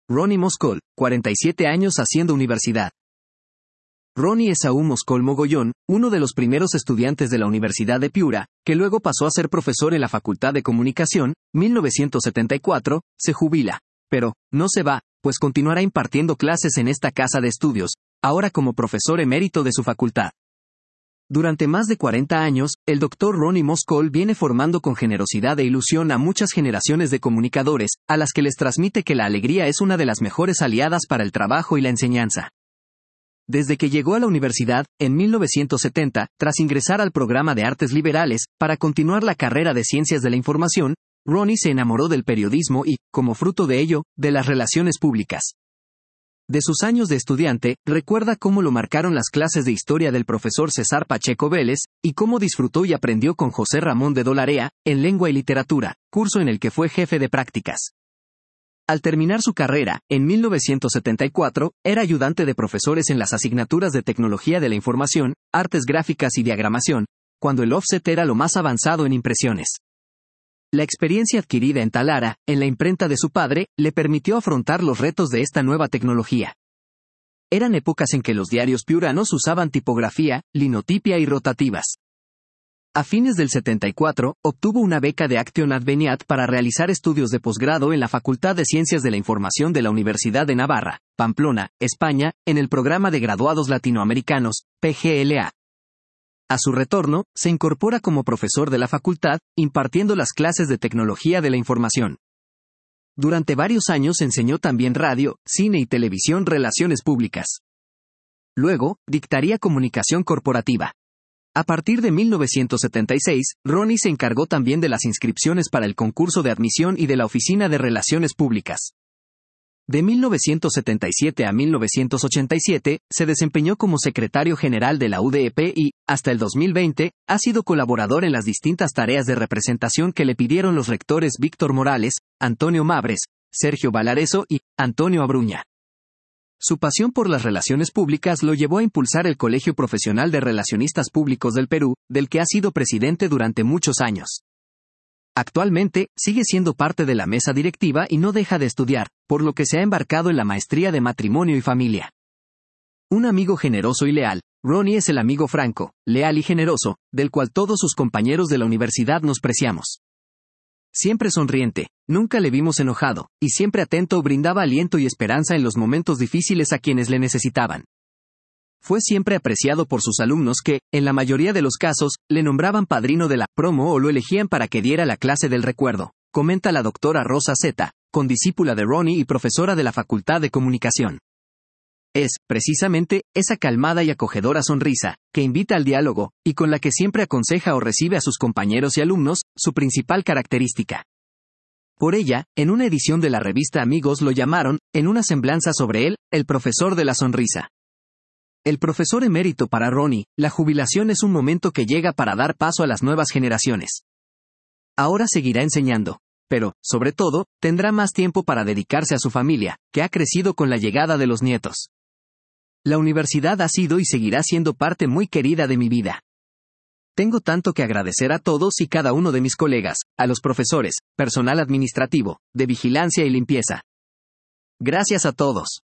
Ronnie Moscol, 47 años haciendo universidad. Ronnie Esaú Moscol Mogollón, uno de los primeros estudiantes de la Universidad de Piura, que luego pasó a ser profesor en la Facultad de Comunicación, 1974, se jubila. Pero, no se va, pues continuará impartiendo clases en esta casa de estudios, ahora como profesor emérito de su facultad. Durante más de 40 años, el Dr. Ronnie Moscol viene formando con generosidad e ilusión a muchas generaciones de comunicadores, a las que les transmite que la alegría es una de las mejores aliadas para el trabajo y la enseñanza. Desde que llegó a la universidad, en 1970, tras ingresar al programa de Artes Liberales, para continuar la carrera de Ciencias de la Información, Ronnie se enamoró del periodismo y, como fruto de ello, de las relaciones públicas. De sus años de estudiante, recuerda cómo lo marcaron las clases de historia del profesor César Pacheco Vélez, y cómo disfrutó y aprendió con José Ramón de Dolarea, en Lengua y Literatura, curso en el que fue jefe de prácticas. Al terminar su carrera, en 1974, era ayudante de profesores en las asignaturas de Tecnología de la Información, Artes Gráficas y Diagramación, cuando el offset era lo más avanzado en impresiones. La experiencia adquirida en Talara, en la imprenta de su padre, le permitió afrontar los retos de esta nueva tecnología. Eran épocas en que los diarios piuranos usaban tipografía, linotipia y rotativas. A fines del 74, obtuvo una beca de Action Adveniat para realizar estudios de posgrado en la Facultad de Ciencias de la Información de la Universidad de Navarra, Pamplona, España, en el programa de graduados latinoamericanos, PGLA. A su retorno, se incorpora como profesor de la facultad, impartiendo las clases de Tecnología de la Información. Durante varios años enseñó también radio, cine y televisión relaciones públicas. Luego, dictaría comunicación corporativa. A partir de 1976, Ronnie se encargó también de las inscripciones para el concurso de admisión y de la Oficina de Relaciones Públicas. De 1977 a 1987, se desempeñó como secretario general de la UDEP y, hasta el 2020, ha sido colaborador en las distintas tareas de representación que le pidieron los rectores Víctor Morales, Antonio Mabres, Sergio Valareso y Antonio Abruña. Su pasión por las relaciones públicas lo llevó a impulsar el Colegio Profesional de Relacionistas Públicos del Perú, del que ha sido presidente durante muchos años. Actualmente, sigue siendo parte de la mesa directiva y no deja de estudiar, por lo que se ha embarcado en la maestría de matrimonio y familia. Un amigo generoso y leal, Ronnie es el amigo franco, leal y generoso, del cual todos sus compañeros de la universidad nos preciamos. Siempre sonriente, nunca le vimos enojado, y siempre atento brindaba aliento y esperanza en los momentos difíciles a quienes le necesitaban. Fue siempre apreciado por sus alumnos que, en la mayoría de los casos, le nombraban padrino de la promo o lo elegían para que diera la clase del recuerdo, comenta la doctora Rosa Zeta, condiscípula de Ronnie y profesora de la Facultad de Comunicación. Es, precisamente, esa calmada y acogedora sonrisa, que invita al diálogo, y con la que siempre aconseja o recibe a sus compañeros y alumnos, su principal característica. Por ella, en una edición de la revista Amigos lo llamaron, en una semblanza sobre él, el profesor de la sonrisa. El profesor emérito para Ronnie, la jubilación es un momento que llega para dar paso a las nuevas generaciones. Ahora seguirá enseñando, pero, sobre todo, tendrá más tiempo para dedicarse a su familia, que ha crecido con la llegada de los nietos. La universidad ha sido y seguirá siendo parte muy querida de mi vida. Tengo tanto que agradecer a todos y cada uno de mis colegas, a los profesores, personal administrativo, de vigilancia y limpieza. Gracias a todos.